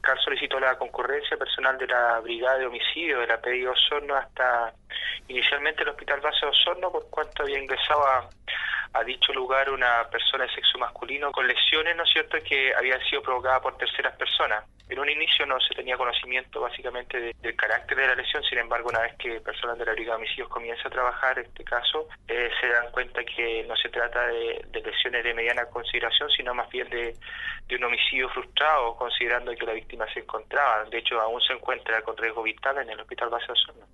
fiscal solicitó la concurrencia personal de la Brigada de Homicidio de la PDI Osorno hasta inicialmente el Hospital Base de Osorno, por cuanto había ingresado a dicho lugar una persona de sexo masculino con lesiones, ¿no es cierto?, que habían sido provocadas por terceras personas. En un inicio no se tenía conocimiento básicamente del carácter de la lesión. Sin embargo, una vez que personal de la Brigada de Homicidios comienza a trabajar este caso, se dan cuenta que no se trata de lesiones de mediana consideración, sino más bien de un homicidio frustrado, considerando que la víctima se encontraba, de hecho aún se encuentra con riesgo vital en el Hospital Base de Osorno.